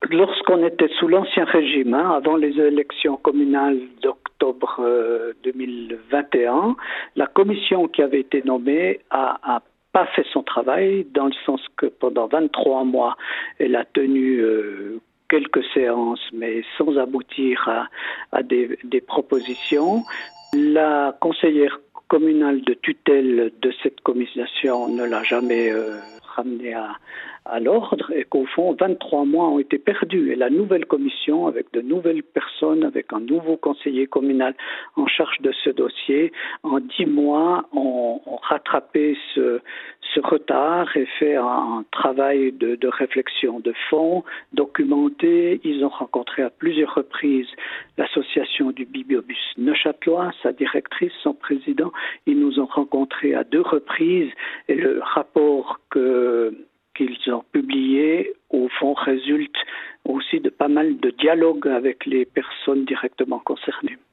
lorsqu'on était sous l'ancien régime, avant les élections communales d'octobre 2021, la commission qui avait été nommée a pas fait son travail, dans le sens que pendant 23 mois, elle a tenu quelques séances, mais sans aboutir à des propositions. La conseillère communale de tutelle de cette commission ne l'a jamais ramené à l'ordre, et qu'au fond 23 mois ont été perdus, et la nouvelle commission, avec de nouvelles personnes, avec un nouveau conseiller communal en charge de ce dossier, en 10 mois ont rattrapé ce retard et fait un travail de réflexion de fond, documenté. Ils ont rencontré à plusieurs reprises l'association du bibliobus neuchâtelois, sa directrice, son président. Ils nous ont rencontrés à 2 reprises, et le rapport qu'ils ont publié, au fond, résulte aussi de pas mal de dialogues avec les personnes directement concernées.